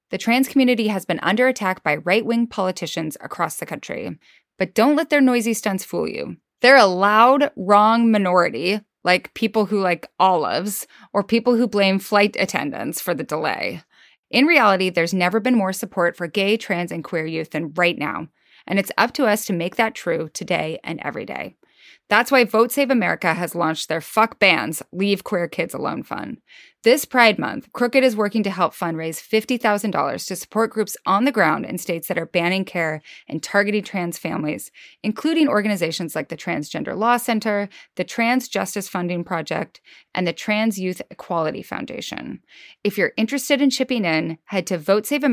The trans community has been under attack by right-wing politicians across the country. But don't let their noisy stunts fool you. They're a loud, wrong minority, like people who like olives, or people who blame flight attendants for the delay. In reality, there's never been more support for gay, trans, and queer youth than right now. And it's up to us to make that true today and every day. That's why Vote Save America has launched their Fuck Bans, Leave Queer Kids Alone Fund. This Pride Month, Crooked is working to help fundraise $50,000 to support groups on the ground in states that are banning care and targeting trans families, including organizations like the Transgender Law Center, the Trans Justice Funding Project, and the Trans Youth Equality Foundation. If you're interested in chipping in, head to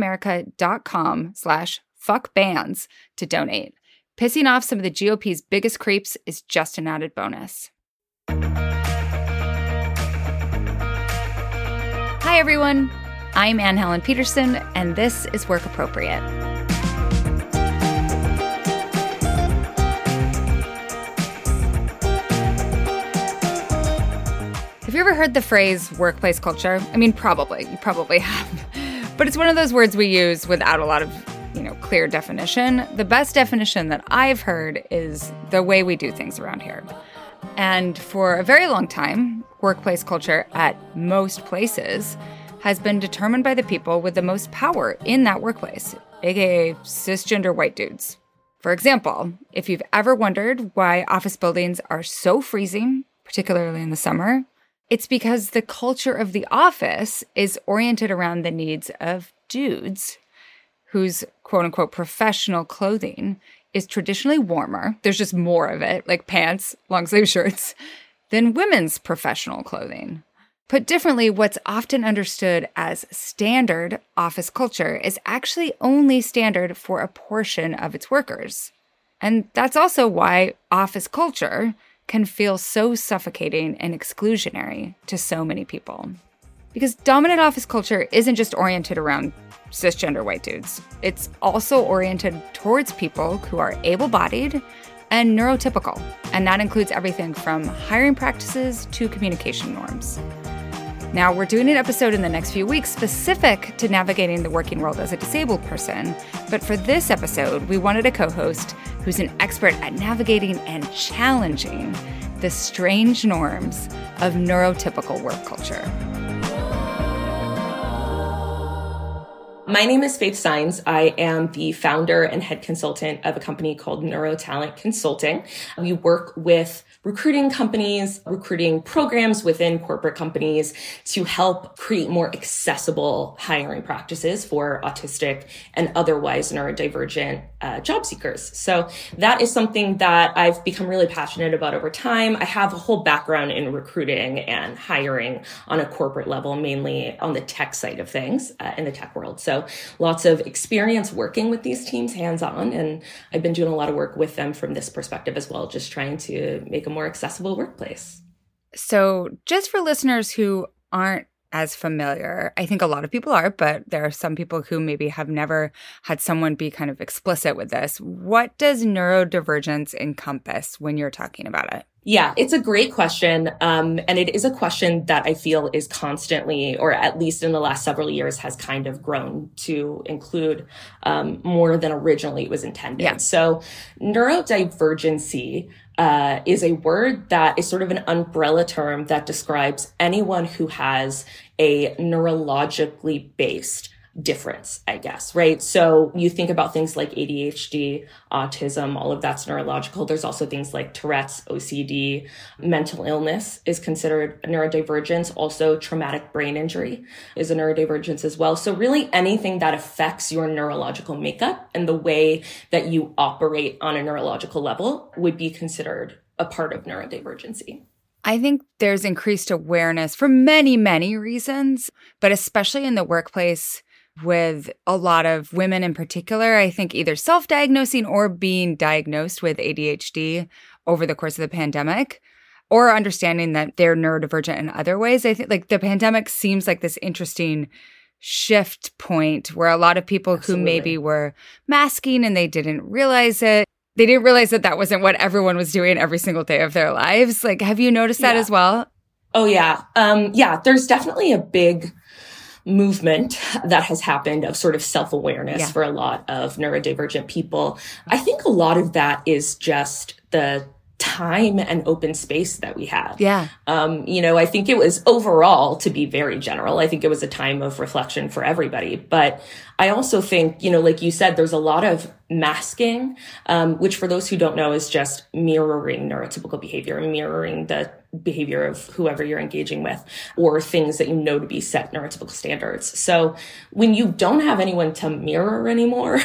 votesaveamerica.com/fuckbans to donate. Pissing off some of the GOP's biggest creeps is just an added bonus. Hi, everyone. I'm Anne Helen Peterson, and this is Work Appropriate. Have you ever heard the phrase workplace culture? I mean, probably. You probably have. But it's one of those words we use without a lot of clear definition. The best definition that I've heard is the way we do things around here. And for a very long time, workplace culture at most places has been determined by the people with the most power in that workplace, aka cisgender white dudes. For example, if you've ever wondered why office buildings are so freezing, particularly in the summer, it's because the culture of the office is oriented around the needs of dudes whose quote-unquote professional clothing is traditionally warmer, there's just more of it, like pants, long-sleeve shirts, than women's professional clothing. Put differently, what's often understood as standard office culture is actually only standard for a portion of its workers. And that's also why office culture can feel so suffocating and exclusionary to so many people. Because dominant office culture isn't just oriented around cisgender white dudes. It's also oriented towards people who are able-bodied and neurotypical. And that includes everything from hiring practices to communication norms. Now, we're doing an episode in the next few weeks specific to navigating the working world as a disabled person. But for this episode, we wanted a co-host who's an expert at navigating and challenging the strange norms of neurotypical work culture. My name is Faith Steins. I am the founder and head consultant of a company called NeuroTalent Consulting. We work with recruiting companies, recruiting programs within corporate companies to help create more accessible hiring practices for autistic and otherwise neurodivergent job seekers. So that is something that I've become really passionate about over time. I have a whole background in recruiting and hiring on a corporate level, mainly on the tech side of things in the tech world. So lots of experience working with these teams hands-on, and I've been doing a lot of work with them from this perspective as well, just trying to make a more accessible workplace. So just for listeners who aren't as familiar, I think a lot of people are, but there are some people who maybe have never had someone be kind of explicit with this. What does neurodivergence encompass when you're talking about it? Yeah, it's a great question. And it is a question that I feel is constantly, or at least in the last several years, has kind of grown to include more than originally it was intended. Yeah. So neurodivergency is a word that is sort of an umbrella term that describes anyone who has a neurologically based difference, I guess, right? So you think about things like ADHD, autism, all of that's neurological. There's also things like Tourette's, OCD, mental illness is considered a neurodivergence. Also, traumatic brain injury is a neurodivergence as well. So really anything that affects your neurological makeup and the way that you operate on a neurological level would be considered a part of neurodivergency. I think there's increased awareness for many, many reasons, but especially in the workplace, with a lot of women in particular, I think either self-diagnosing or being diagnosed with ADHD over the course of the pandemic, or understanding that they're neurodivergent in other ways. I think like the pandemic seems like this interesting shift point where a lot of people Absolutely. Who maybe were masking and they didn't realize it. They didn't realize that that wasn't what everyone was doing every single day of their lives. Like, have you noticed that as well? Oh, yeah. There's definitely a big movement that has happened of sort of self-awareness for a lot of neurodivergent people. I think a lot of that is just the time and open space that we had. I think it was overall, to be very general, I think it was a time of reflection for everybody. But I also think, like you said, there's a lot of masking, which for those who don't know is just mirroring neurotypical behavior, mirroring the behavior of whoever you're engaging with, or things that you know to be set neurotypical standards. So when you don't have anyone to mirror anymore,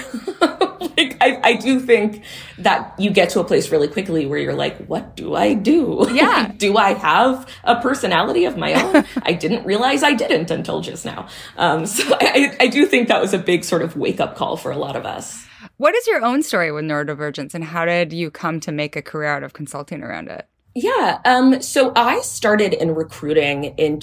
I do think that you get to a place really quickly where you're like, what do I do? Yeah. Do I have a personality of my own? I didn't realize I didn't until just now. So I do think that was a big sort of wake up call for a lot of us. What is your own story with neurodivergence, and how did you come to make a career out of consulting around it? Yeah. So I started in recruiting in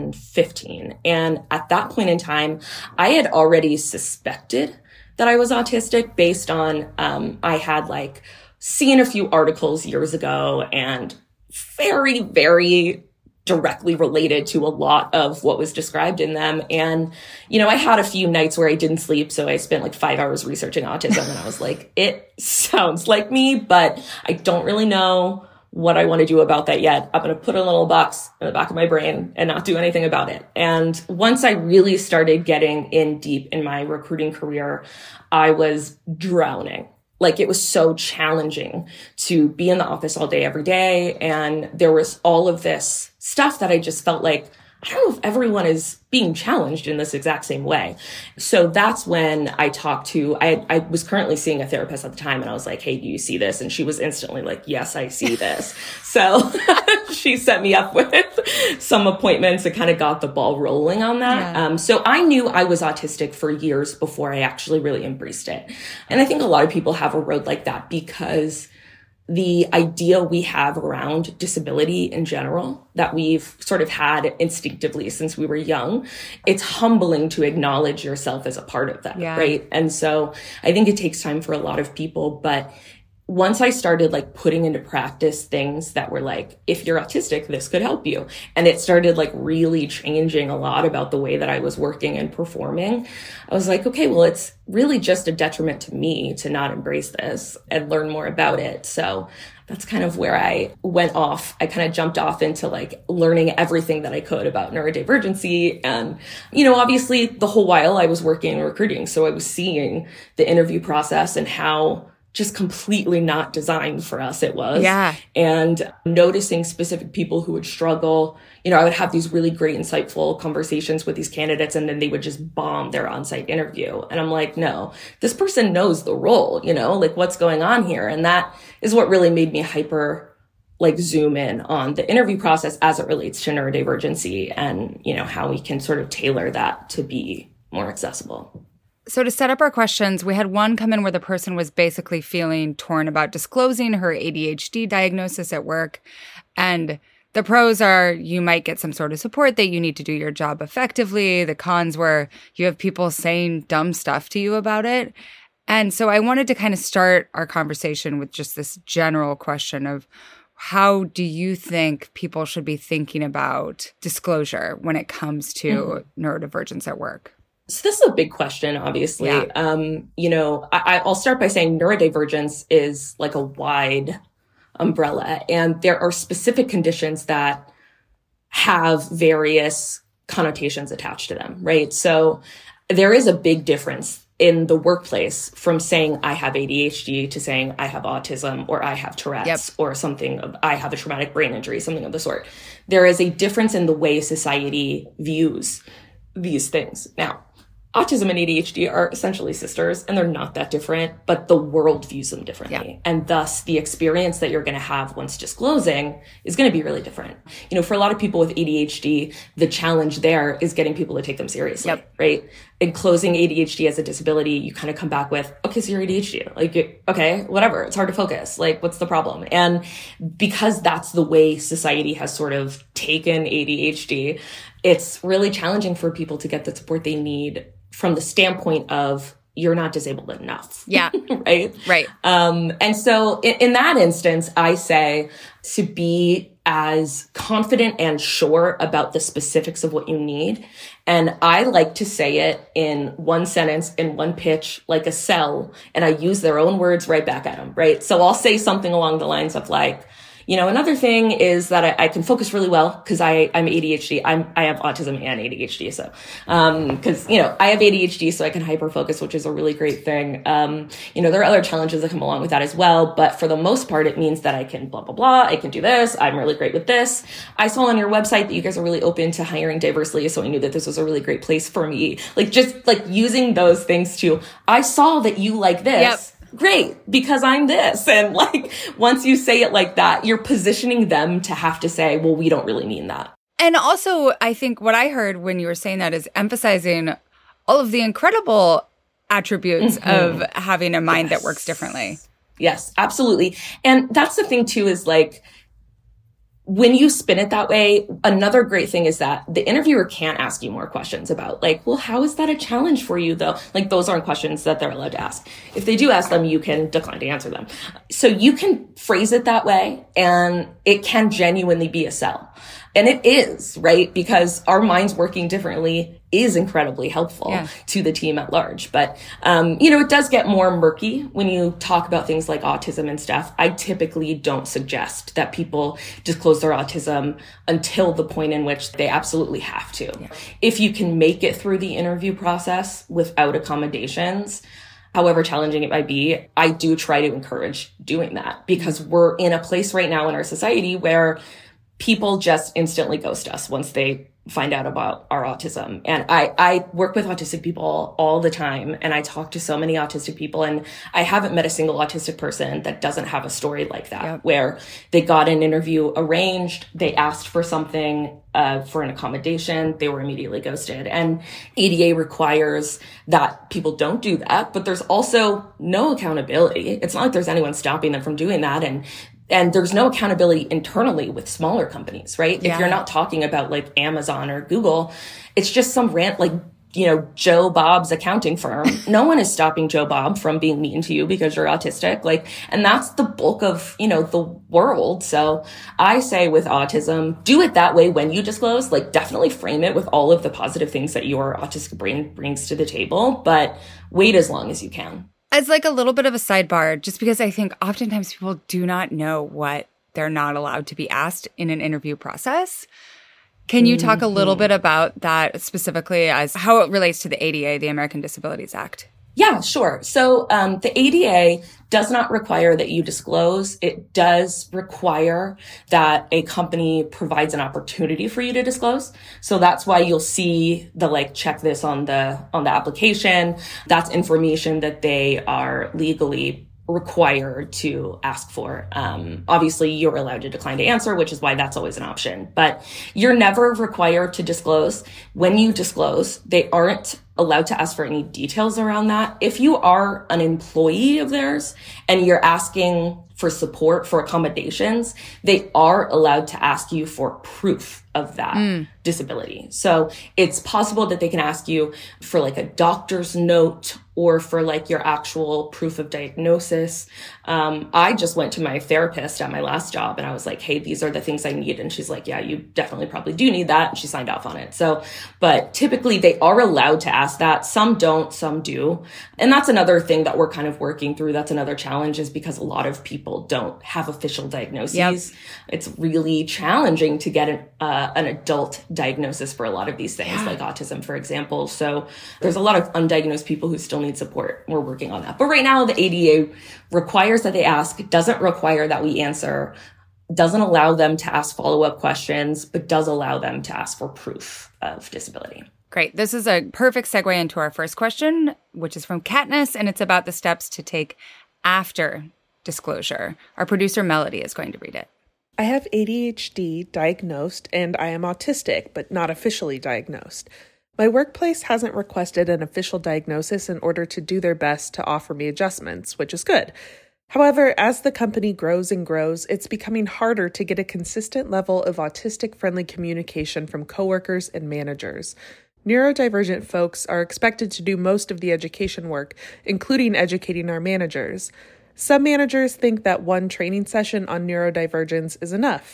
2015. And at that point in time, I had already suspected that I was autistic based on, I had seen a few articles years ago and very, very directly related to a lot of what was described in them. And, I had a few nights where I didn't sleep. So I spent 5 hours researching autism and I was like, it sounds like me, but I don't really know what I want to do about that yet. I'm going to put a little box in the back of my brain and not do anything about it. And once I really started getting in deep in my recruiting career, I was drowning. It was so challenging to be in the office all day, every day. And there was all of this stuff that I just felt like, I don't know if everyone is being challenged in this exact same way. So that's when I talked to, I was currently seeing a therapist at the time, and I was like, hey, do you see this? And she was instantly like, yes, I see this. So she set me up with some appointments and kind of got the ball rolling on that. Yeah. So I knew I was autistic for years before I actually really embraced it. And I think a lot of people have a road like that because the idea we have around disability in general that we've sort of had instinctively since we were young, it's humbling to acknowledge yourself as a part of that, right? And so I think it takes time for a lot of people, but once I started putting into practice things that were if you're autistic, this could help you. And it started really changing a lot about the way that I was working and performing. I was like, okay, well, it's really just a detriment to me to not embrace this and learn more about it. So that's kind of where I went off. I kind of jumped off into learning everything that I could about neurodivergency. And, obviously the whole while I was working in recruiting. So I was seeing the interview process and how just completely not designed for us it was. Yeah. And noticing specific people who would struggle. I would have these really great, insightful conversations with these candidates, and then they would just bomb their on-site interview. And I'm like, no, this person knows the role, what's going on here? And that is what really made me hyper zoom in on the interview process as it relates to neurodivergency and, how we can sort of tailor that to be more accessible. So to set up our questions, we had one come in where the person was basically feeling torn about disclosing her ADHD diagnosis at work. And the pros are you might get some sort of support that you need to do your job effectively. The cons were you have people saying dumb stuff to you about it. And so I wanted to kind of start our conversation with just this general question of how do you think people should be thinking about disclosure when it comes to neurodivergence at work? So this is a big question, obviously. Yeah. I'll start by saying neurodivergence is a wide umbrella, and there are specific conditions that have various connotations attached to them, right? So there is a big difference in the workplace from saying I have ADHD to saying I have autism or I have Tourette's or something, I have a traumatic brain injury, something of the sort. There is a difference in the way society views these things. Now, autism and ADHD are essentially sisters, and they're not that different, but the world views them differently. Yeah. And thus, the experience that you're going to have once disclosing is going to be really different. For a lot of people with ADHD, the challenge there is getting people to take them seriously, right? In closing ADHD as a disability, you kind of come back with, okay, so you're ADHD. Okay, whatever. It's hard to focus. What's the problem? And because that's the way society has sort of taken ADHD, it's really challenging for people to get the support they need from the standpoint of you're not disabled enough. Yeah. Right. Right. And so in that instance, I say to be as confident and sure about the specifics of what you need. And I like to say it in one sentence, in one pitch, like a sell, and I use their own words right back at them, right? So I'll say something along the lines of like, another thing is that I can focus really well because I'm ADHD. I have autism and ADHD. So, because, I have ADHD, so I can hyper focus, which is a really great thing. There are other challenges that come along with that as well. But for the most part, it means that I can blah, blah, blah. I can do this. I'm really great with this. I saw on your website that you guys are really open to hiring diversely. So I knew that this was a really great place for me. Just using those things too. I saw that you like this. Yep. Great, because I'm this. And once you say it like that, you're positioning them to have to say, well, we don't really mean that. And also, I think what I heard when you were saying that is emphasizing all of the incredible attributes of having a mind that works differently. Yes, absolutely. And that's the thing too, is when you spin it that way, another great thing is that the interviewer can't ask you more questions about well, how is that a challenge for you though? Those aren't questions that they're allowed to ask. If they do ask them, you can decline to answer them. So you can phrase it that way and it can genuinely be a sell. And it is, right? Because our minds working differently is incredibly helpful to the team at large. But, it does get more murky when you talk about things like autism and stuff. I typically don't suggest that people disclose their autism until the point in which they absolutely have to. Yeah. If you can make it through the interview process without accommodations, however challenging it might be, I do try to encourage doing that because we're in a place right now in our society where people just instantly ghost us once they find out about our autism. And I work with autistic people all the time, and I talk to so many autistic people, and I haven't met a single autistic person that doesn't have a story like that, where they got an interview arranged, they asked for something, for an accommodation, they were immediately ghosted. And ADA requires that people don't do that, but there's also no accountability. It's not like there's anyone stopping them from doing that. And there's no accountability internally with smaller companies, right? Yeah. If you're not talking about Amazon or Google, it's just some Joe Bob's accounting firm. No one is stopping Joe Bob from being mean to you because you're autistic. And that's the bulk of, the world. So I say with autism, do it that way when you disclose, definitely frame it with all of the positive things that your autistic brain brings to the table, but wait as long as you can. As a little bit of a sidebar, just because I think oftentimes people do not know what they're not allowed to be asked in an interview process. Can you talk a little bit about that specifically as how it relates to the ADA, the American Disabilities Act? Yeah, sure. So the ADA does not require that you disclose. It does require that a company provides an opportunity for you to disclose. So that's why you'll see the check this on the application. That's information that they are legally required to ask for. Obviously, you're allowed to decline to answer, which is why that's always an option. But you're never required to disclose. When you disclose, they aren't allowed to ask for any details around that. If you are an employee of theirs and you're asking for support for accommodations, they are allowed to ask you for proof of that disability. So it's possible that they can ask you for a doctor's note or for your actual proof of diagnosis. I just went to my therapist at my last job and I was like, hey, these are the things I need. And she's like, yeah, you definitely probably do need that. And she signed off on it. So, but typically they are allowed to ask that. Some don't, some do. And that's another thing that we're kind of working through. That's another challenge, is because a lot of people don't have official diagnoses. Yep. It's really challenging to get an adult diagnosis for a lot of these things, like autism, for example. So there's a lot of undiagnosed people who still need support. We're working on that. But right now, the ADA requires that they ask, doesn't require that we answer, doesn't allow them to ask follow-up questions, but does allow them to ask for proof of disability. Great. This is a perfect segue into our first question, which is from Katniss, and it's about the steps to take after disclosure. Our producer, Melody, is going to read it. I have ADHD diagnosed, and I am autistic, but not officially diagnosed. My workplace hasn't requested an official diagnosis in order to do their best to offer me adjustments, which is good. However, as the company grows and grows, it's becoming harder to get a consistent level of autistic-friendly communication from coworkers and managers. Neurodivergent folks are expected to do most of the education work, including educating our managers. Some managers think that one training session on neurodivergence is enough.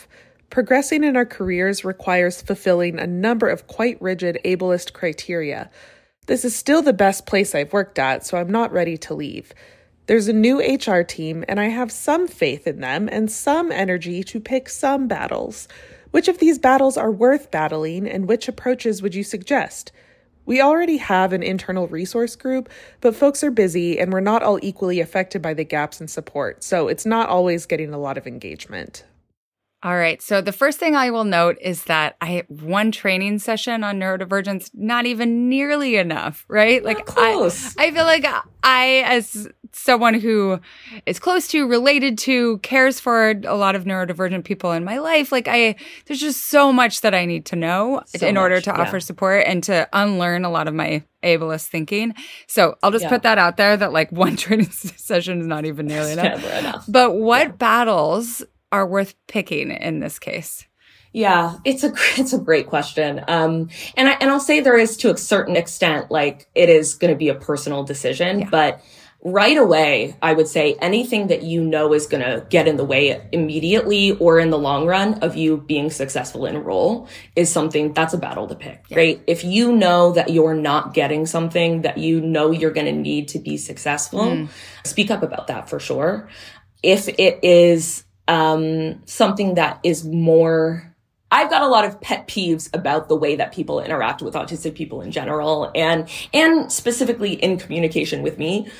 Progressing in our careers requires fulfilling a number of quite rigid ableist criteria. This is still the best place I've worked at, so I'm not ready to leave. There's a new HR team, and I have some faith in them and some energy to pick some battles. Which of these battles are worth battling, and which approaches would you suggest? We already have an internal resource group, but folks are busy and we're not all equally affected by the gaps in support, so it's not always getting a lot of engagement. All right. So the first thing I will note is that one training session on neurodivergence, not even nearly enough, right? Not close. I feel like I, as someone who is close to, related to, cares for a lot of neurodivergent people in my life, there's just so much that I need to know in order to offer support and to unlearn a lot of my ableist thinking. So I'll just put that out there that one training session is not even nearly enough. But what battles are worth picking in this case? Yeah, it's a great question. And I'll say there is, to a certain extent, it is going to be a personal decision, but right away, I would say anything that you know is going to get in the way immediately or in the long run of you being successful in a role is something that's a battle to pick, right? If you know that you're not getting something that you know you're going to need to be successful, speak up about that for sure. If it is something that is more, I've got a lot of pet peeves about the way that people interact with autistic people in general and specifically in communication with me.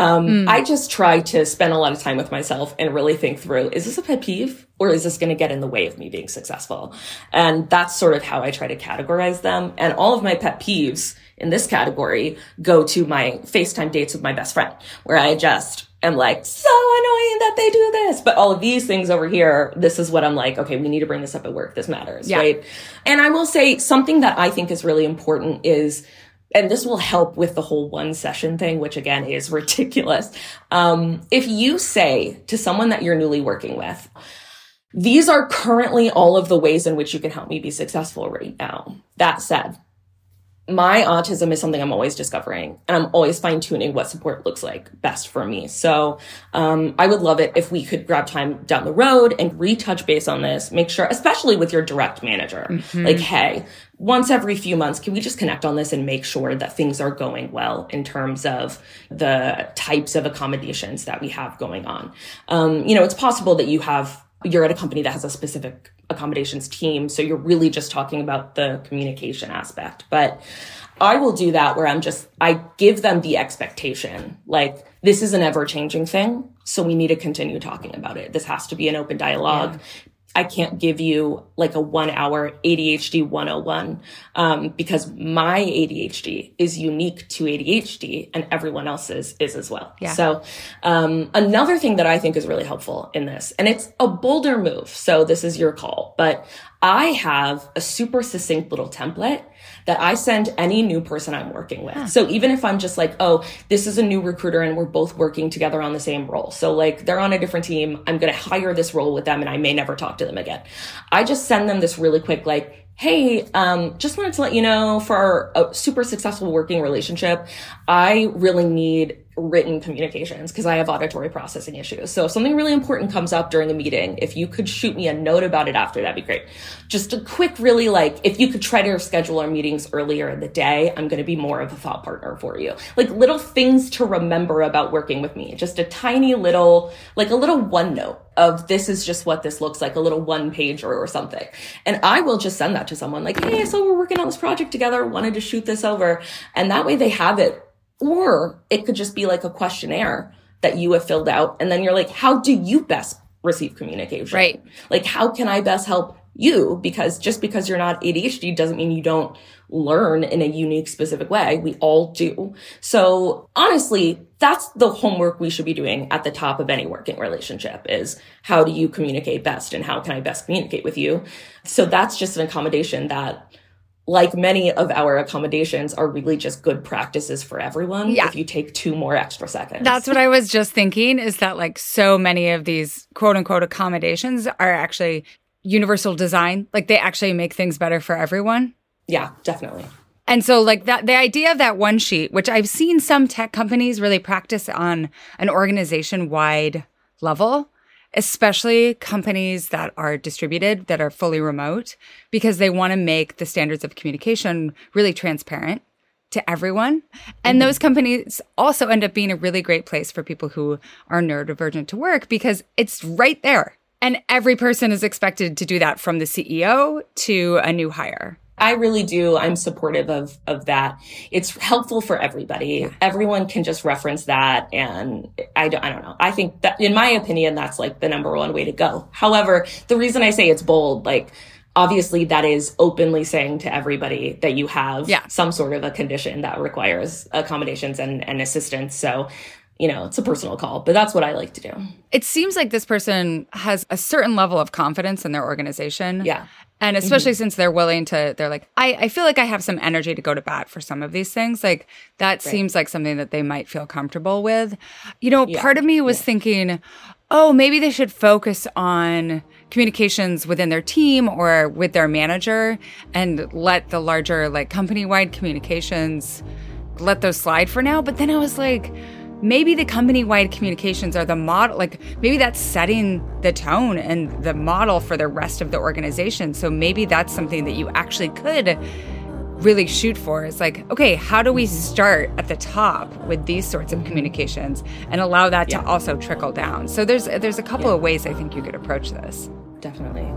I just try to spend a lot of time with myself and really think through, is this a pet peeve or is this going to get in the way of me being successful? And that's sort of how I try to categorize them. And all of my pet peeves in this category go to my FaceTime dates with my best friend, where I just am so annoying that they do this. But all of these things over here, this is what I'm okay, we need to bring this up at work. This matters, right? And I will say something that I think is really important is, and this will help with the whole one session thing, which again is ridiculous. If you say to someone that you're newly working with, these are currently all of the ways in which you can help me be successful right now. That said, my autism is something I'm always discovering, and I'm always fine-tuning what support looks like best for me. So I would love it if we could grab time down the road and retouch base on this, make sure, especially with your direct manager, hey, once every few months, can we just connect on this and make sure that things are going well in terms of the types of accommodations that we have going on? It's possible that you're at a company that has a specific accommodations team, so you're really just talking about the communication aspect. But I will do that where I give them the expectation, this is an ever-changing thing, so we need to continue talking about it. This has to be an open dialogue. Yeah. I can't give you a 1 hour ADHD 101 because my ADHD is unique to ADHD and everyone else's is as well. Yeah. So another thing that I think is really helpful in this, and it's a bolder move, so this is your call, but I have a super succinct little template that I send any new person I'm working with. Huh. So even if I'm just this is a new recruiter and we're both working together on the same role. So they're on a different team. I'm going to hire this role with them and I may never talk to them again. I just send them this really quick, hey, just wanted to let you know for a super successful working relationship, I really need written communications because I have auditory processing issues. So if something really important comes up during a meeting, if you could shoot me a note about it after, that'd be great. Just a quick, really if you could try to schedule our meetings earlier in the day, I'm going to be more of a thought partner for you. Little things to remember about working with me. Just a tiny little, a little OneNote of this is just what this looks like, a little one pager or something. And I will just send that to someone hey, so we're working on this project together, wanted to shoot this over. And that way they have it. Or it could just be a questionnaire that you have filled out. And then you're how do you best receive communication? Right. How can I best help you? Because just because you're not ADHD doesn't mean you don't learn in a unique, specific way. We all do. So honestly, that's the homework we should be doing at the top of any working relationship is how do you communicate best and how can I best communicate with you? So that's just an accommodation that, many of our accommodations, are really just good practices for everyone if you take 2 more extra seconds. That's what I was just thinking, is that so many of these quote unquote accommodations are actually universal design. They actually make things better for everyone. Yeah, definitely. And so that the idea of that one sheet, which I've seen some tech companies really practice on an organization-wide level, especially companies that are distributed, that are fully remote, because they want to make the standards of communication really transparent to everyone. And those companies also end up being a really great place for people who are neurodivergent to work because it's right there. And every person is expected to do that, from the CEO to a new hire. I really do. I'm supportive of that. It's helpful for everybody. Yeah. Everyone can just reference that. And I don't know. I think that, in my opinion, that's like the number one way to go. However, the reason I say it's bold, like, obviously that is openly saying to everybody that you have some sort of a condition that requires accommodations and assistance. So, it's a personal call, but that's what I like to do. It seems like this person has a certain level of confidence in their organization. Yeah. And especially since they're willing to, they're like, I feel like I have some energy to go to bat for some of these things. Like, that seems like something that they might feel comfortable with. Part of me was thinking, oh, maybe they should focus on communications within their team or with their manager and let the larger, like, company-wide communications, let those slide for now. But then I was like, maybe the company-wide communications are the model, like, maybe that's setting the tone and the model for the rest of the organization. So maybe that's something that you actually could really shoot for. It's like, okay, how do we start at the top with these sorts of communications and allow that to also trickle down? So there's a couple of ways I think you could approach this. Definitely.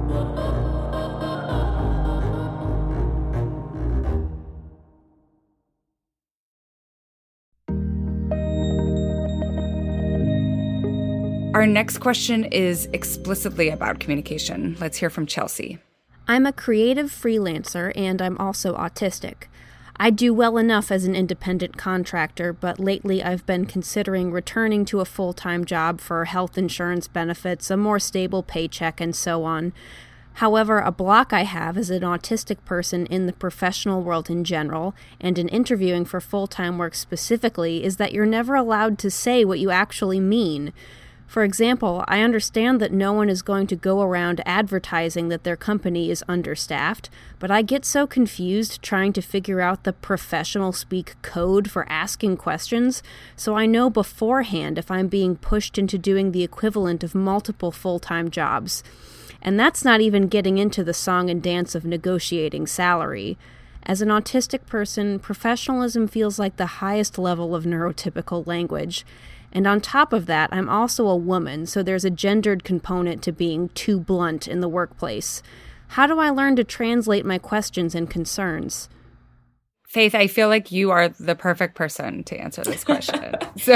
Our next question is explicitly about communication. Let's hear from Chelsea. I'm a creative freelancer and I'm also autistic. I do well enough as an independent contractor, but lately I've been considering returning to a full-time job for health insurance benefits, a more stable paycheck, and so on. However, a block I have as an autistic person in the professional world in general, and in interviewing for full-time work specifically, is that you're never allowed to say what you actually mean. For example, I understand that no one is going to go around advertising that their company is understaffed, but I get so confused trying to figure out the professional speak code for asking questions, so I know beforehand if I'm being pushed into doing the equivalent of multiple full-time jobs. And that's not even getting into the song and dance of negotiating salary. As an autistic person, professionalism feels like the highest level of neurotypical language. And on top of that, I'm also a woman, so there's a gendered component to being too blunt in the workplace. How do I learn to translate my questions and concerns? Faith, I feel like you are the perfect person to answer this question.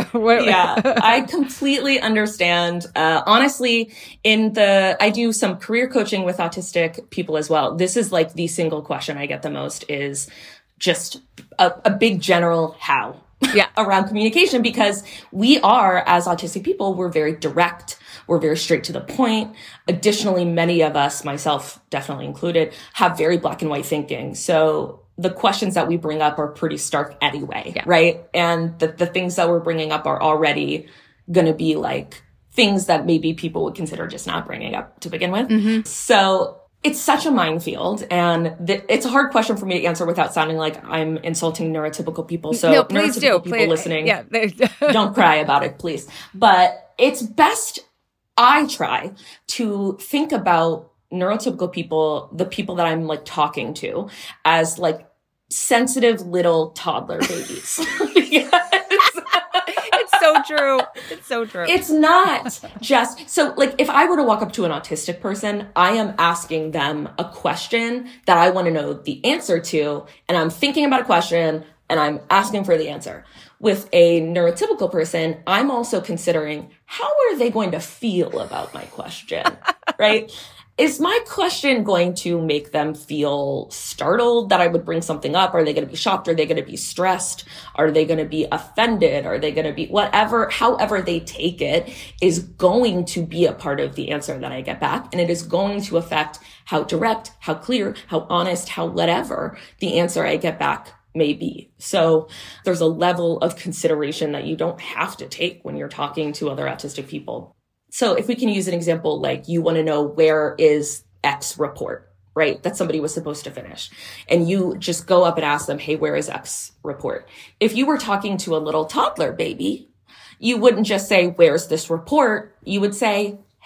I completely understand. Honestly, I do some career coaching with autistic people as well. This is like the single question I get the most, is just a big general how. Around communication, because we are, as autistic people, we're very direct. We're very straight to the point. Additionally, many of us, myself definitely included, have very black and white thinking. So the questions that we bring up are pretty stark anyway, right? And the things that we're bringing up are already going to be like things that maybe people would consider just not bringing up to begin with. So it's such a minefield, and it's a hard question for me to answer without sounding like I'm insulting neurotypical people. So no, please neurotypical people listening, don't cry about it, please. But it's best I try to think about neurotypical people, the people that I'm like talking to, as like sensitive little toddler babies. So true. It's so true. It's not just, so like if I were to walk up to an autistic person, I am asking them a question that I want to know the answer to, and I'm thinking about a question and I'm asking for the answer. With a neurotypical person, I'm also considering, how are they going to feel about my question, right? Is my question going to make them feel startled that I would bring something up? Are they going to be shocked? Are they going to be stressed? Are they going to be offended? Are they going to be whatever, however they take it is going to be a part of the answer that I get back. And it is going to affect how direct, how clear, how honest, how whatever the answer I get back may be. So there's a level of consideration that you don't have to take when you're talking to other autistic people. So if we can use an example, like you want to know where is X report, right? That somebody was supposed to finish. And you just go up and ask them, hey, where is X report? If you were talking to a little toddler baby, you wouldn't just say, where's this report? You would say,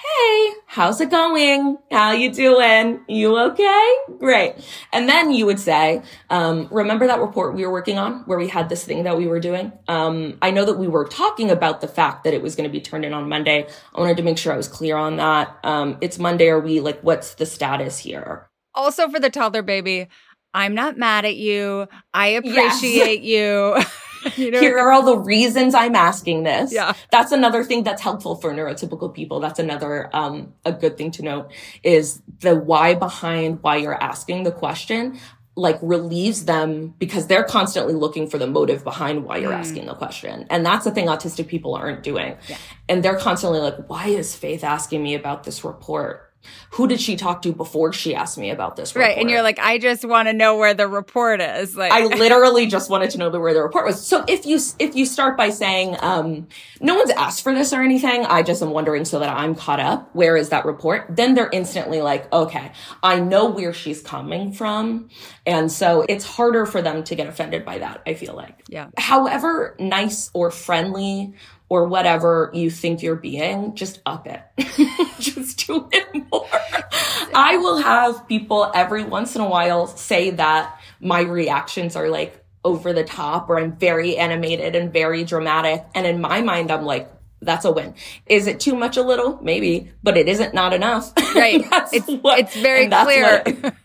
hey, how's it going? How you doing? You okay? Great. And then you would say, remember that report we were working on where we had this thing that we were doing? I know that we were talking about the fact that it was going to be turned in on Monday. I wanted to make sure I was clear on that. It's Monday. Are we like, what's the status here? Also for the toddler baby, I'm not mad at you. I appreciate you. You know? Here are all the reasons I'm asking this. Yeah. That's another thing that's helpful for neurotypical people. That's another, a good thing to note is the why behind why you're asking the question, like relieves them because they're constantly looking for the motive behind why you're asking the question. And that's the thing autistic people aren't doing. Yeah. And they're constantly like, why is Faith asking me about this report? Who did she talk to before she asked me about this report? Right. And you're like, I just want to know where the report is. Like, I literally just wanted to know where the report was. So if you start by saying, no one's asked for this or anything, I just am wondering so that I'm caught up, where is that report? Then they're instantly like, okay, I know where she's coming from. And so it's harder for them to get offended by that, I feel like. Yeah. However nice or friendly or whatever you think you're being, just up it. Just do it more. I will have people every once in a while say that my reactions are like over the top or I'm very animated and very dramatic. And in my mind, I'm like, that's a win. Is it too much a little? Maybe, but it isn't not enough. Right. It's very clear.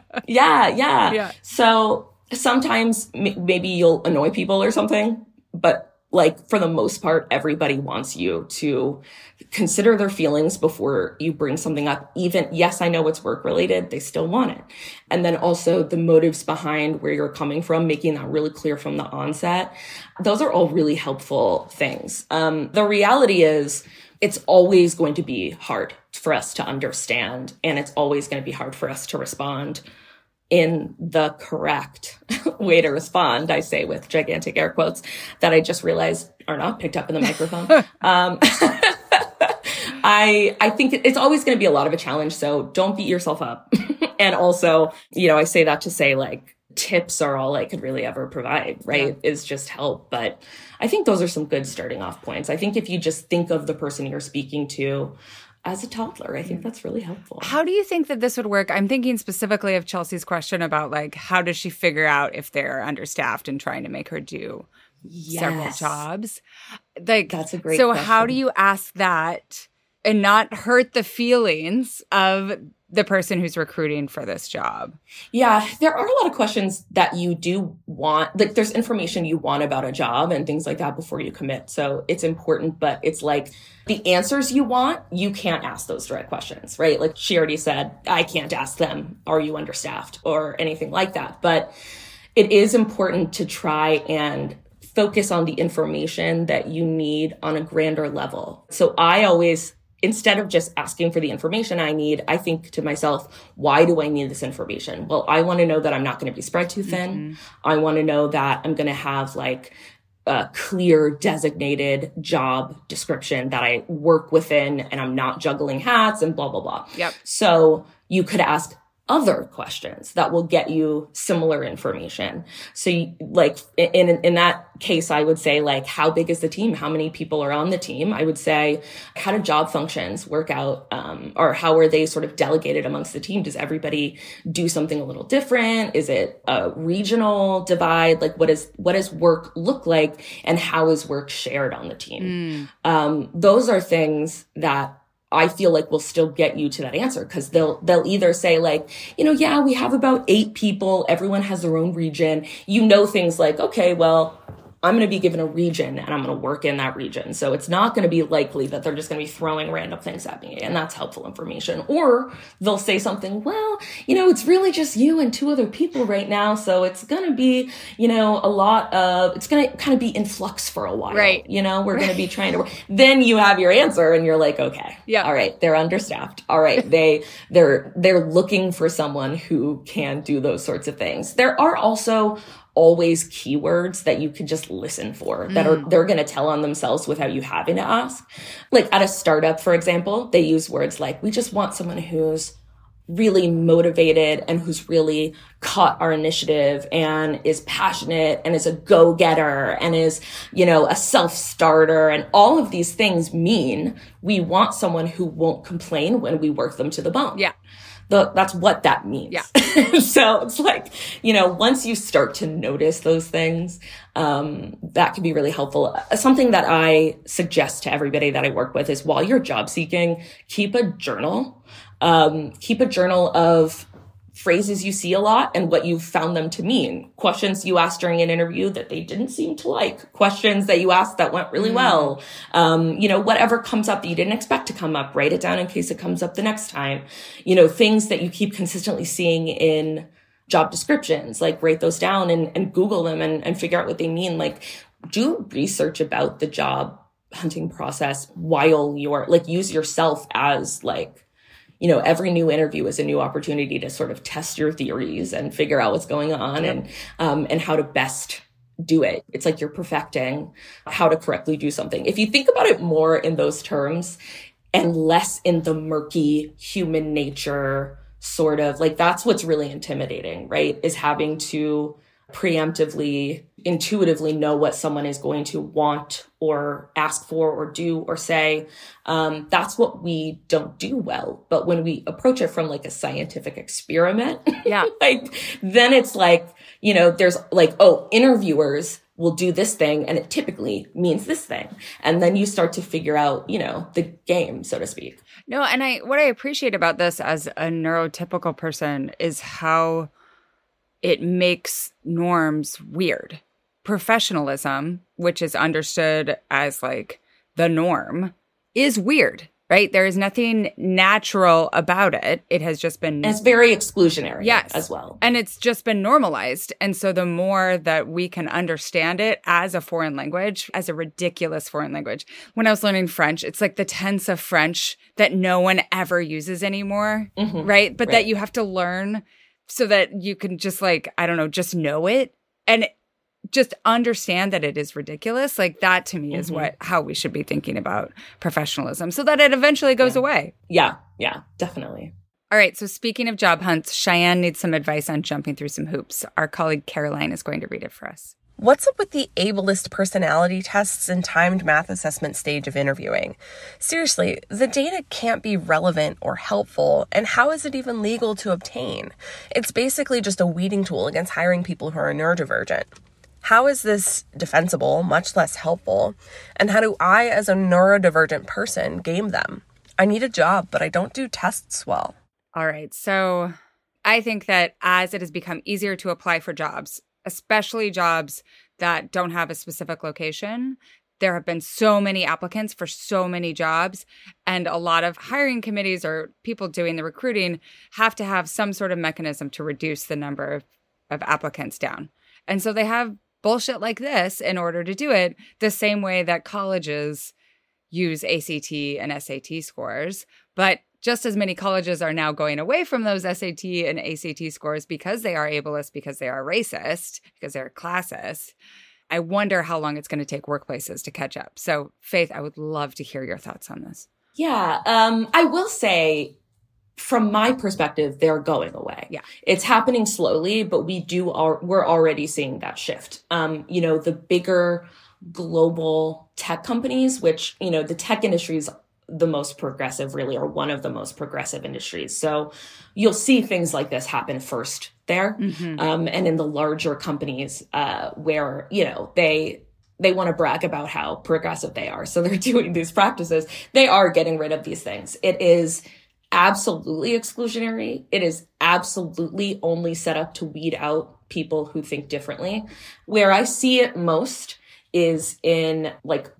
Yeah. So sometimes maybe you'll annoy people or something, but like for the most part, everybody wants you to consider their feelings before you bring something up. Even, yes, I know it's work related. They still want it. And then also the motives behind where you're coming from, making that really clear from the onset. Those are all really helpful things. The reality is it's always going to be hard for us to understand. And it's always going to be hard for us to respond in the correct way to respond, I say with gigantic air quotes that I just realized are not picked up in the microphone. I think it's always going to be a lot of a challenge. So don't beat yourself up. And also, I say that to say like tips are all I could really ever provide, right? Yeah. Is just help. But I think those are some good starting off points. I think if you just think of the person you're speaking to as a toddler, I think that's really helpful. How do you think that this would work? I'm thinking specifically of Chelsea's question about like, how does she figure out if they're understaffed and trying to make her do several jobs? Like, that's a great question. How do you ask that and not hurt the feelings of the person who's recruiting for this job? Yeah, there are a lot of questions that you do want, like there's information you want about a job and things like that before you commit. So it's important, but it's like the answers you want, you can't ask those direct questions, right? Like she already said, I can't ask them, are you understaffed or anything like that. But it is important to try and focus on the information that you need on a grander level. So I always, instead of just asking for the information I need, I think to myself, why do I need this information? Well, I want to know that I'm not going to be spread too thin. Mm-hmm. I want to know that I'm going to have like a clear designated job description that I work within and I'm not juggling hats and blah, blah, blah. Yep. So you could ask other questions that will get you similar information. So like in that case, I would say like, how big is the team? How many people are on the team? I would say, how do job functions work out? Or how are they sort of delegated amongst the team? Does everybody do something a little different? Is it a regional divide? Like what does work look like? And how is work shared on the team? Those are things that I feel like will still get you to that answer because they'll either say like, yeah, we have about 8 people. Everyone has their own region. Things like, okay, well, I'm going to be given a region and I'm going to work in that region. So it's not going to be likely that they're just going to be throwing random things at me. And that's helpful information. Or they'll say something, well, it's really just you and 2 other people right now. So it's going to be, it's going to kind of be in flux for a while. Right. We're going to be trying to work. Then you have your answer and you're like, okay, yeah, all right, they're understaffed. All right. They're looking for someone who can do those sorts of things. There are also always keywords that you could just listen for that they're going to tell on themselves without you having to ask. Like at a startup, for example, they use words like, we just want someone who's really motivated and who's really caught our initiative and is passionate and is a go-getter and is, a self-starter. And all of these things mean we want someone who won't complain when we work them to the bone. Yeah. That's what that means. Yeah. So it's like, once you start to notice those things, that can be really helpful. Something that I suggest to everybody that I work with is while you're job seeking, keep a journal. Keep a journal of phrases you see a lot and what you've found them to mean. Questions you asked during an interview that they didn't seem to like. Questions that you asked that went really well. Whatever comes up that you didn't expect to come up, write it down in case it comes up the next time. Things that you keep consistently seeing in job descriptions, like write those down and Google them and figure out what they mean. Like do research about the job hunting process while you're use yourself as every new interview is a new opportunity to sort of test your theories and figure out what's going on and how to best do it. It's like you're perfecting how to correctly do something. If you think about it more in those terms and less in the murky human nature sort of that's what's really intimidating, right? Is having to preemptively, intuitively know what someone is going to want or ask for or do or say. That's what we don't do well. But when we approach it from a scientific experiment, then it's there's interviewers will do this thing and it typically means this thing. And then you start to figure out, the game, so to speak. No, and what I appreciate about this as a neurotypical person is how it makes norms weird. Professionalism, which is understood as the norm, is weird, right? There is nothing natural about it. It has just been... And it's very exclusionary yes, as well. And it's just been normalized. And so the more that we can understand it as a foreign language, as a ridiculous foreign language. When I was learning French, it's the tense of French that no one ever uses anymore, right? But that you have to learn so that you can just just know it and just understand that it is ridiculous. That to me is how we should be thinking about professionalism so that it eventually goes away. Yeah, definitely. All right. So speaking of job hunts, Cheyenne needs some advice on jumping through some hoops. Our colleague Caroline is going to read it for us. What's up with the ableist personality tests and timed math assessment stage of interviewing? Seriously, the data can't be relevant or helpful, and how is it even legal to obtain? It's basically just a weeding tool against hiring people who are neurodivergent. How is this defensible, much less helpful? And how do I, as a neurodivergent person, game them? I need a job, but I don't do tests well. All right. So I think that as it has become easier to apply for jobs, especially jobs that don't have a specific location, there have been so many applicants for so many jobs, and a lot of hiring committees or people doing the recruiting have to have some sort of mechanism to reduce the number of applicants down. And so they have bullshit like this in order to do it, the same way that colleges use ACT and SAT scores. But just as many colleges are now going away from those SAT and ACT scores because they are ableist, because they are racist, because they're classist. I wonder how long it's going to take workplaces to catch up. So, Faith, I would love to hear your thoughts on this. Yeah, I will say, from my perspective, they're going away. Yeah, it's happening slowly, but we're already seeing that shift. The bigger global tech companies, which the tech industry is the most progressive, really, or one of the most progressive industries. So you'll see things like this happen first there. And in the larger companies where, they want to brag about how progressive they are. So they're doing these practices. They are getting rid of these things. It is absolutely exclusionary. It is absolutely only set up to weed out people who think differently. Where I see it most is in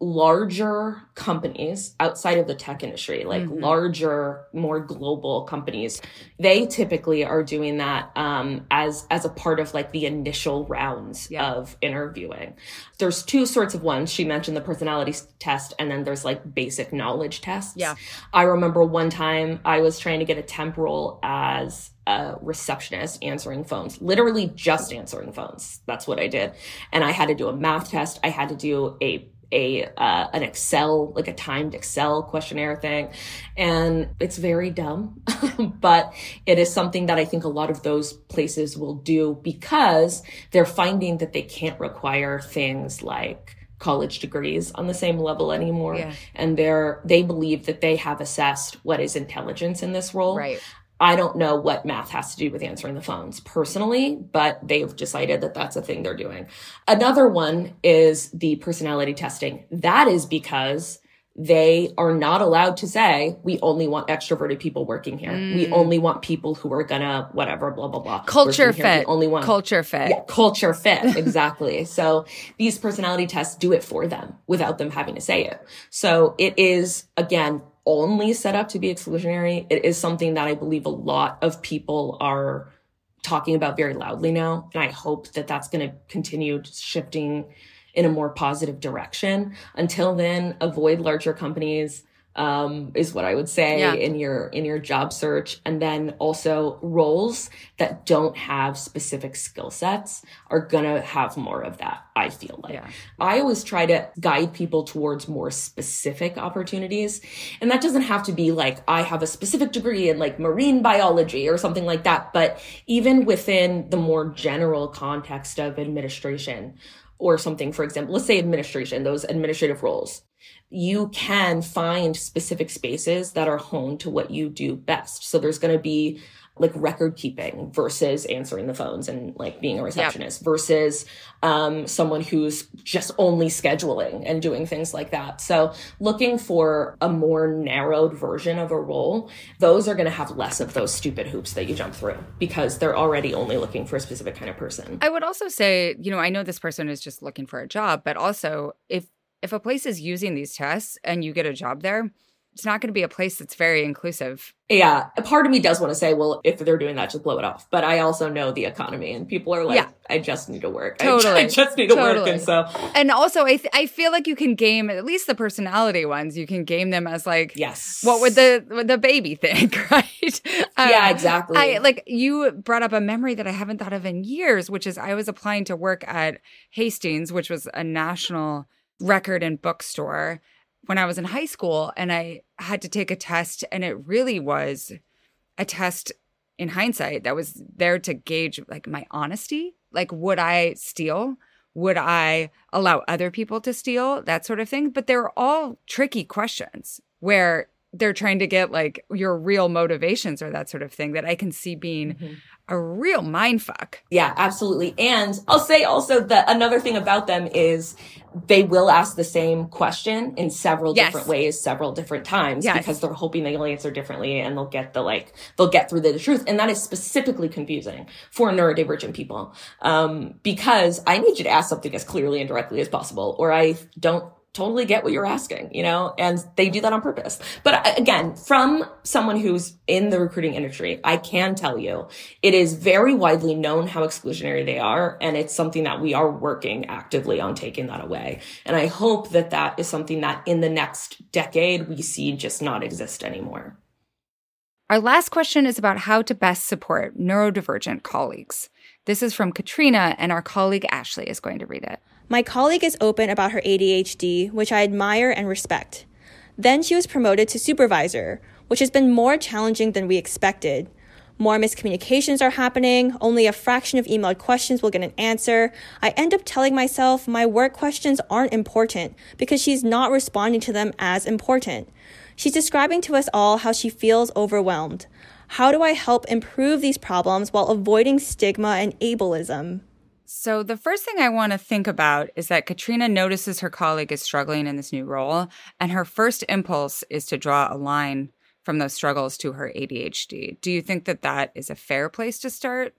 larger companies outside of the tech industry, larger, more global companies. They typically are doing that as a part of the initial rounds of interviewing. There's two sorts of ones. She mentioned the personality test, and then there's basic knowledge tests. Yeah. I remember one time I was trying to get a temp role as a receptionist answering phones, literally just answering phones. That's what I did. And I had to do a math test. I had to do a an Excel, like a timed Excel questionnaire thing. And it's very dumb, but it is something that I think a lot of those places will do because they're finding that they can't require things like college degrees on the same level anymore. Yeah. And they believe that they have assessed what is intelligence in this role. Right. I don't know what math has to do with answering the phones personally, but they've decided that that's a thing they're doing. Another one is the personality testing. That is because they are not allowed to say, we only want extroverted people working here. We only want people who are gonna whatever, blah, blah, blah. Culture fit. Culture fit. Yeah, culture fit. Exactly. So these personality tests do it for them without them having to say it. So it is, again, only set up to be exclusionary. It is something that I believe a lot of people are talking about very loudly now. And I hope that that's going to continue shifting in a more positive direction. Until then, avoid larger companies, is what I would say in your job search. And then also roles that don't have specific skill sets are going to have more of that, I feel like. Yeah. I always try to guide people towards more specific opportunities. And that doesn't have to be like, I have a specific degree in like marine biology or something like that. But even within the more general context of administration or something, for example, let's say administration, those administrative roles, you can find specific spaces that are honed to what you do best. So there's going to be like record keeping versus answering the phones and like being a receptionist versus someone who's just only scheduling and doing things like that. So looking for a more narrowed version of a role, those are going to have less of those stupid hoops that you jump through because they're already only looking for a specific kind of person. I would also say, I know this person is just looking for a job, but also if a place is using these tests and you get a job there, it's not going to be a place that's very inclusive. Yeah. A part of me does want to say, well, if they're doing that, just blow it off. But I also know the economy and people are like, I just need to work. Totally. I just need to work. And also I feel like you can game at least the personality ones. You can game them as like, what would the baby think, right? Yeah, exactly. You brought up a memory that I haven't thought of in years, which is I was applying to work at Hastings, which was a national record and bookstore when I was in high school, and I had to take a test, and it really was a test in hindsight that was there to gauge like my honesty. Like, would I steal? Would I allow other people to steal? That sort of thing. But they're all tricky questions where they're trying to get like your real motivations or that sort of thing that I can see being a real mindfuck. Yeah, absolutely. And I'll say also that another thing about them is they will ask the same question in several different ways, several different times, because they're hoping they'll answer differently and they'll get through the truth. And that is specifically confusing for neurodivergent people. Because I need you to ask something as clearly and directly as possible, or I don't totally get what you're asking, and they do that on purpose. But again, from someone who's in the recruiting industry, I can tell you it is very widely known how exclusionary they are. And it's something that we are working actively on taking that away. And I hope that that is something that in the next decade we see just not exist anymore. Our last question is about how to best support neurodivergent colleagues. This is from Katrina, and our colleague Ashley is going to read it. My colleague is open about her ADHD, which I admire and respect. Then she was promoted to supervisor, which has been more challenging than we expected. More miscommunications are happening. Only a fraction of emailed questions will get an answer. I end up telling myself my work questions aren't important because she's not responding to them as important. She's describing to us all how she feels overwhelmed. How do I help improve these problems while avoiding stigma and ableism? So the first thing I want to think about is that Katrina notices her colleague is struggling in this new role, and her first impulse is to draw a line from those struggles to her ADHD. Do you think that that is a fair place to start?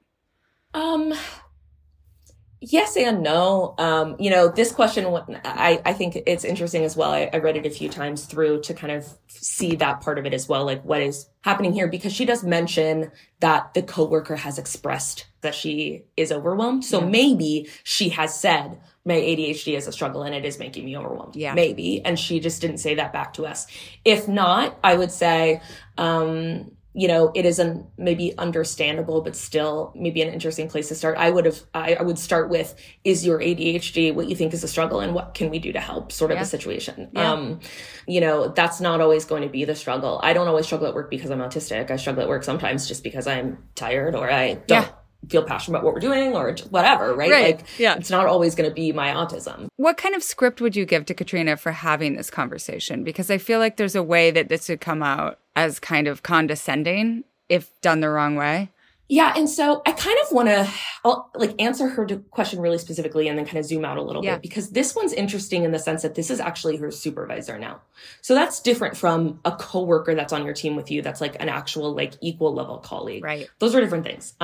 Yes and no. This question, I think it's interesting as well. I read it a few times through to kind of see that part of it as well, like what is happening here, because she does mention that the coworker has expressed that she is overwhelmed. So maybe she has said, my ADHD is a struggle and it is making me overwhelmed. Yeah. Maybe. And she just didn't say that back to us. If not, I would say, it is maybe understandable, but still maybe an interesting place to start. I would start with, is your ADHD what you think is a struggle, and what can we do to help sort of the situation? Yeah. That's not always going to be the struggle. I don't always struggle at work because I'm autistic. I struggle at work sometimes just because I'm tired, or I don't feel passionate about what we're doing, or whatever, right? It's not always going to be my autism. What kind of script would you give to Katrina for having this conversation? Because I feel like there's a way that this would come out as kind of condescending if done the wrong way. Yeah. And so I kind of want to answer her question really specifically and then kind of zoom out a little bit, because this one's interesting in the sense that this is actually her supervisor now. So that's different from a coworker that's on your team with you. That's like an actual equal level colleague. Right. Those are different things.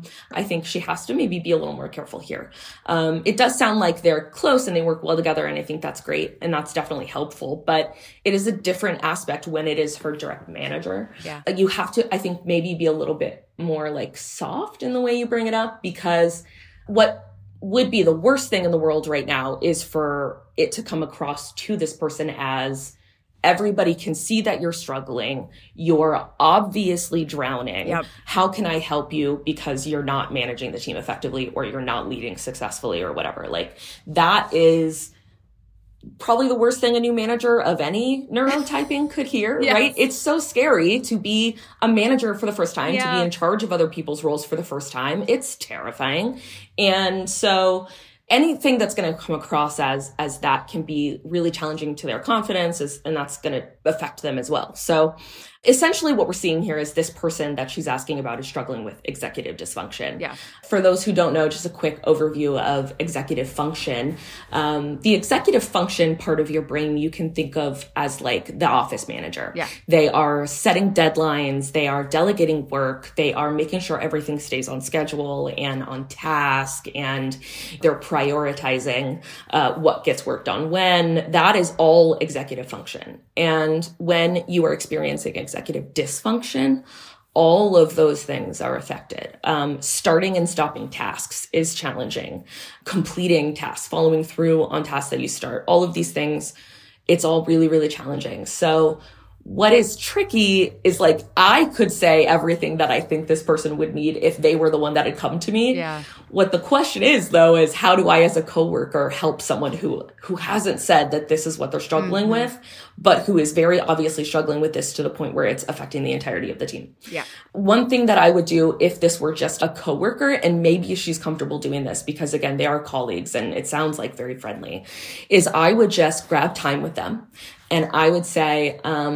I think she has to maybe be a little more careful here. It does sound like they're close and they work well together. And I think that's great. And that's definitely helpful, but it is a different aspect when it is her direct manager. Yeah. You have to, I think, maybe be a little bit more soft in the way you bring it up, because what would be the worst thing in the world right now is for it to come across to this person as, everybody can see that you're struggling. You're obviously drowning. Yep. How can I help you because you're not managing the team effectively, or you're not leading successfully, or whatever. That is probably the worst thing a new manager of any neurotyping could hear, right? It's so scary to be a manager for the first time, to be in charge of other people's roles for the first time. It's terrifying. And so anything that's going to come across as that can be really challenging to their confidence, and that's going to affect them as well. So essentially what we're seeing here is this person that she's asking about is struggling with executive dysfunction. Yeah. For those who don't know, just a quick overview of executive function. The executive function part of your brain you can think of as the office manager. Yeah. They are setting deadlines. They are delegating work. They are making sure everything stays on schedule and on task, and they're prioritizing what gets worked on when. That is all executive function. And when you are experiencing executive dysfunction, all of those things are affected. Starting and stopping tasks is challenging. Completing tasks, following through on tasks that you start, all of these things, it's all really, really challenging. So what is tricky is I could say everything that I think this person would need if they were the one that had come to me. Yeah. What the question is, though, is how do I as a coworker help someone who hasn't said that this is what they're struggling with, but who is very obviously struggling with this to the point where it's affecting the entirety of the team. Yeah. One thing that I would do if this were just a coworker, and maybe she's comfortable doing this because, again, they are colleagues and it sounds very friendly, is I would just grab time with them. And I would say,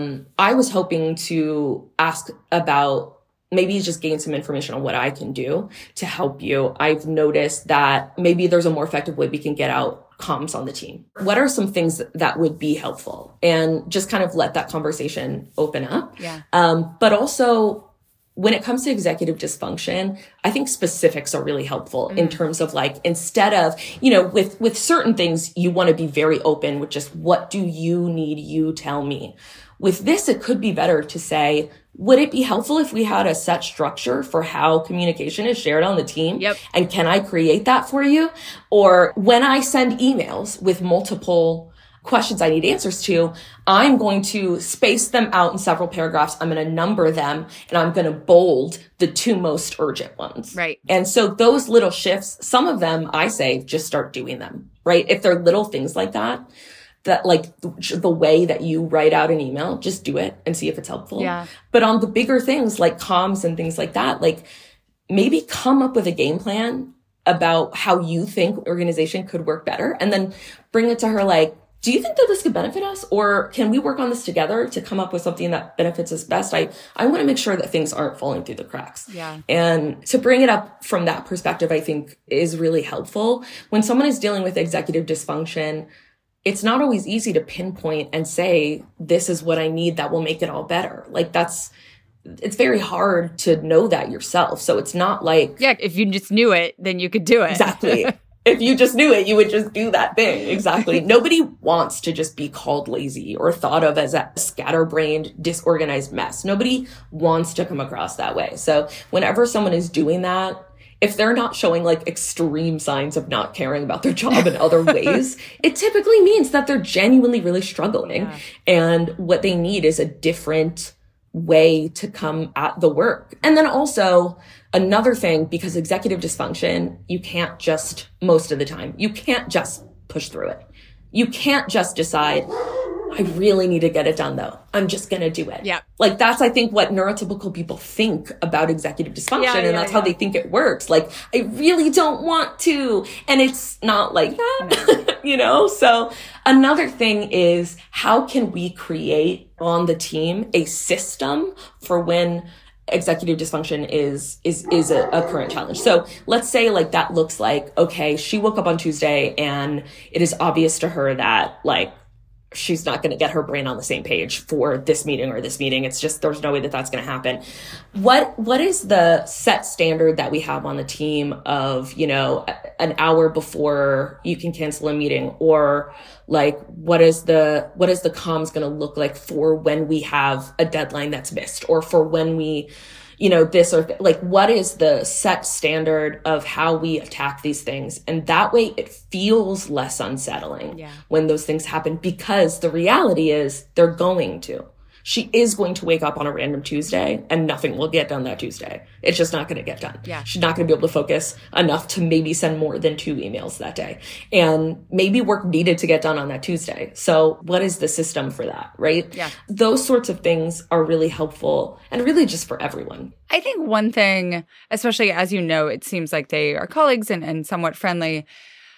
I was hoping to ask about, maybe just gain some information on what I can do to help you. I've noticed that maybe there's a more effective way we can get out comms on the team. What are some things that would be helpful? And just kind of let that conversation open up. Yeah. But also, when it comes to executive dysfunction, I think specifics are really helpful in terms of instead of, with certain things, you want to be very open with just, what do you need? You tell me. With this, it could be better to say, would it be helpful if we had a set structure for how communication is shared on the team? Yep. And can I create that for you? Or when I send emails with multiple questions I need answers to, I'm going to space them out in several paragraphs. I'm going to number them, and I'm going to bold the two most urgent ones. Right. And so those little shifts, some of them I say, just start doing them, right? If they're little things like that the way that you write out an email, just do it and see if it's helpful. Yeah. But on the bigger things like comms and things like that, maybe come up with a game plan about how you think organization could work better, and then bring it to her do you think that this could benefit us? Or can we work on this together to come up with something that benefits us best? I want to make sure that things aren't falling through the cracks. Yeah. And to bring it up from that perspective, I think is really helpful. When someone is dealing with executive dysfunction, it's not always easy to pinpoint and say, this is what I need that will make it all better. It's very hard to know that yourself. So it's not if you just knew it, then you could do it. Exactly. If you just knew it, you would just do that thing. Exactly. Nobody wants to just be called lazy or thought of as a scatterbrained, disorganized mess. Nobody wants to come across that way. So whenever someone is doing that, if they're not showing extreme signs of not caring about their job in other ways, it typically means that they're genuinely really struggling. Yeah. And what they need is a different way to come at the work. And then also another thing, because executive dysfunction, you can't just, most of the time, you can't just push through it. You can't just decide, I really need to get it done though. I'm just going to do it. Yeah. Like that's, I think, what neurotypical people think about executive dysfunction. And that's how they think it works. Like, I really don't want to. And it's not like that, you know? So another thing is, how can we create on the team a system for when executive dysfunction is a current challenge. So let's say like that looks like, okay, she woke up on Tuesday and it is obvious to her that like, she's not going to get her brain on the same page for this meeting or this meeting. It's just, there's no way that that's going to happen. What is the set standard that we have on the team of, you know, an hour before you can cancel a meeting, or like, what is the comms going to look like for when we have a deadline that's missed, or for when we, you know, this or like, what is the set standard of how we attack these things? And that way it feels less unsettling when those things happen, because the reality is they're going to. She is going to wake up on a random Tuesday and nothing will get done that Tuesday. It's just not going to get done. Yeah. She's not going to be able to focus enough to maybe send more than 2 emails that day. And maybe work needed to get done on that Tuesday. So what is the system for that, right? Yeah. Those sorts of things are really helpful and really just for everyone. I think one thing, especially as you know, it seems like they are colleagues and somewhat friendly.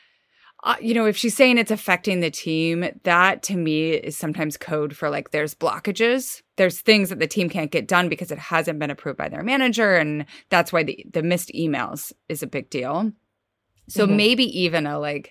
You know, if she's saying it's affecting the team, that to me is sometimes code for like there's blockages. There's things that the team can't get done because it hasn't been approved by their manager. And that's why the missed emails is a big deal. So maybe even a like,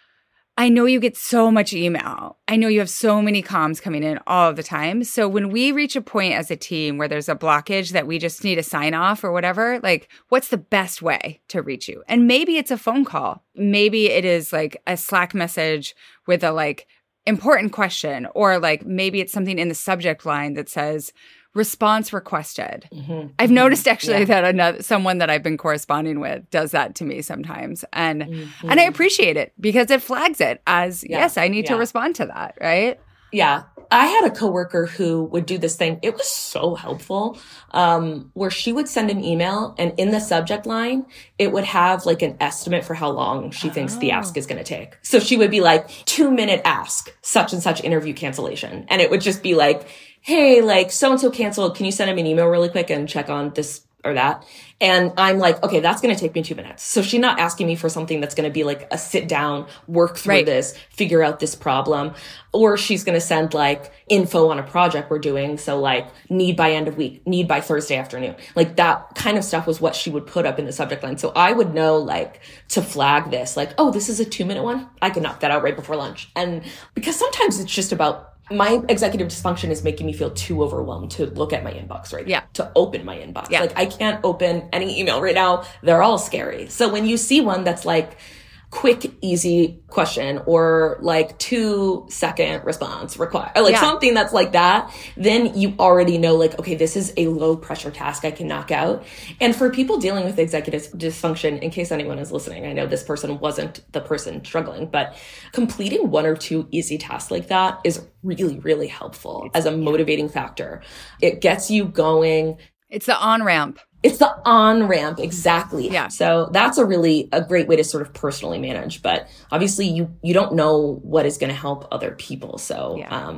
I know you get so much email. I know you have so many comms coming in all of the time. So when we reach a point as a team where there's a blockage that we just need a sign off or whatever, like what's the best way to reach you? And maybe it's a phone call. Maybe it is like a Slack message with a like important question, or like maybe it's something in the subject line that says response requested. I've noticed actually that someone that I've been corresponding with does that to me sometimes. And I appreciate it because it flags it as, yes, I need to respond to that, right? Yeah. I had a coworker who would do this thing. It was so helpful, where she would send an email and in the subject line, it would have like an estimate for how long she thinks the ask is going to take. So she would be like 2-minute ask, such and such interview cancellation. And it would just be like, hey, like so-and-so canceled. Can you send him an email really quick and check on this or that? And I'm like, okay, that's going to take me 2 minutes. So she's not asking me for something that's going to be like a sit down, work through this, figure out this problem. Or she's going to send like info on a project we're doing. So like need by end of week, need by Thursday afternoon. Like that kind of stuff was what she would put up in the subject line. So I would know like to flag this, like, oh, this is a 2-minute one. I can knock that out right before lunch. And because sometimes it's just about, my executive dysfunction is making me feel too overwhelmed to look at my inbox right now, to open my inbox. Like I can't open any email right now. They're all scary. So when you see one that's like quick, easy question or like 2-second response required, or like something that's like that, then you already know like, okay, this is a low pressure task I can knock out. And for people dealing with executive dysfunction, in case anyone is listening, I know this person wasn't the person struggling, but completing 1 or 2 easy tasks like that is really, really helpful as a motivating factor. It gets you going. It's the on-ramp. It's the on-ramp, exactly. Yeah. So that's a great way to sort of personally manage. But obviously you don't know what is going to help other people. So,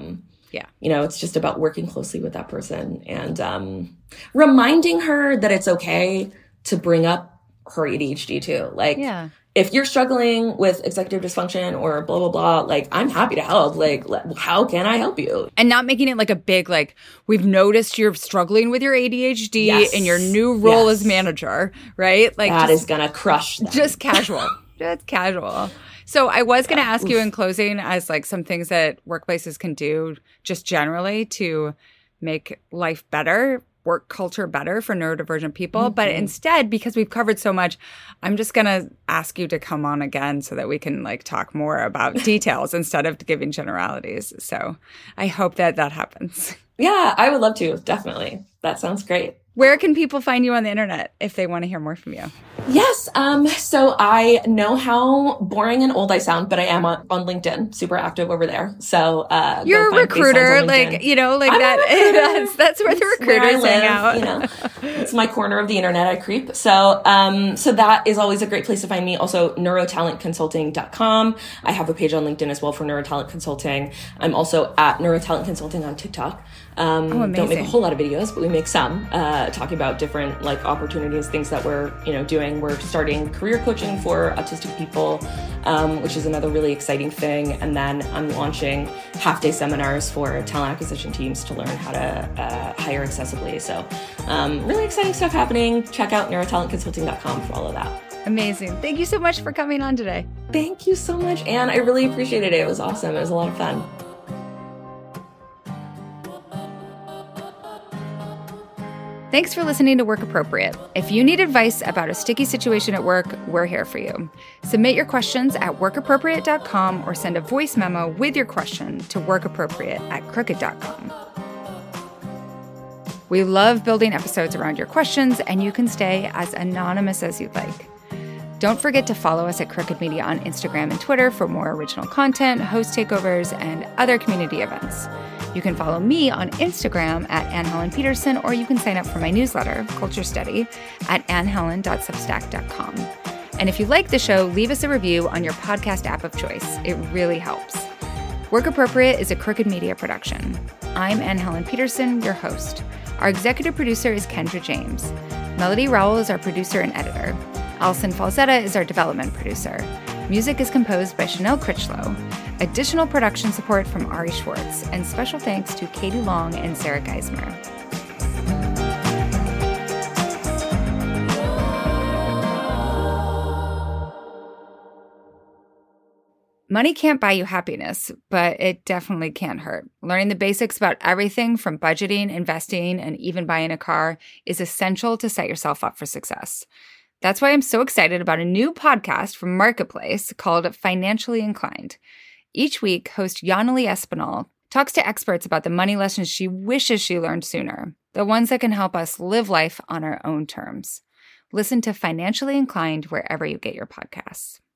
you know, it's just about working closely with that person and reminding her that it's okay to bring up her ADHD too. Like, if you're struggling with executive dysfunction or blah, blah, blah, like, I'm happy to help. Like, how can I help you? And not making it like a big, like, we've noticed you're struggling with your ADHD in your new role as manager, right? Like that is going to crush them. Just casual. Just casual. So I was going to ask you in closing as like some things that workplaces can do just generally to make life better, work culture better for neurodivergent people. But instead, because we've covered so much, I'm just going to ask you to come on again so that we can like talk more about details instead of giving generalities. So I hope that happens. Yeah, I would love to. Definitely. That sounds great. Where can people find you on the internet if they want to hear more from you? Yes. So I know how boring and old I sound, but I am on LinkedIn, super active over there. So, you're a recruiter, like, you know, like that. That's where the recruiters hang out. You know, it's my corner of the internet I creep. So, so that is always a great place to find me. Also, neurotalentconsulting.com. I have a page on LinkedIn as well for Neurotalent Consulting. I'm also at Neurotalent Consulting on TikTok. Don't make a whole lot of videos, but we make some, talking about different like opportunities, things that we're, doing. We're starting career coaching for autistic people, which is another really exciting thing. And then I'm launching half-day seminars for talent acquisition teams to learn how to hire accessibly. So really exciting stuff happening. Check out neurotalentconsulting.com for all of that. Amazing. Thank you so much for coming on today. Thank you so much, Anne. I really appreciated it. It was awesome. It was a lot of fun. Thanks for listening to Work Appropriate. If you need advice about a sticky situation at work, we're here for you. Submit your questions at workappropriate.com or send a voice memo with your question to workappropriate@crooked.com. We love building episodes around your questions, and you can stay as anonymous as you'd like. Don't forget to follow us at Crooked Media on Instagram and Twitter for more original content, host takeovers, and other community events. You can follow me on Instagram at Anne Helen Peterson, or you can sign up for my newsletter, Culture Study, at annhelen.substack.com. And if you like the show, leave us a review on your podcast app of choice. It really helps. Work Appropriate is a Crooked Media production. I'm Anne Helen Peterson, your host. Our executive producer is Kendra James. Melody Rowell is our producer and editor. Allison Falzetta is our development producer. Music is composed by Chanel Critchlow. Additional production support from Ari Schwartz, and special thanks to Katie Long and Sarah Geismer. Money can't buy you happiness, but it definitely can't hurt. Learning the basics about everything from budgeting, investing, and even buying a car is essential to set yourself up for success. That's why I'm so excited about a new podcast from Marketplace called Financially Inclined. Each week, host Yaneli Espinal talks to experts about the money lessons she wishes she learned sooner, the ones that can help us live life on our own terms. Listen to Financially Inclined wherever you get your podcasts.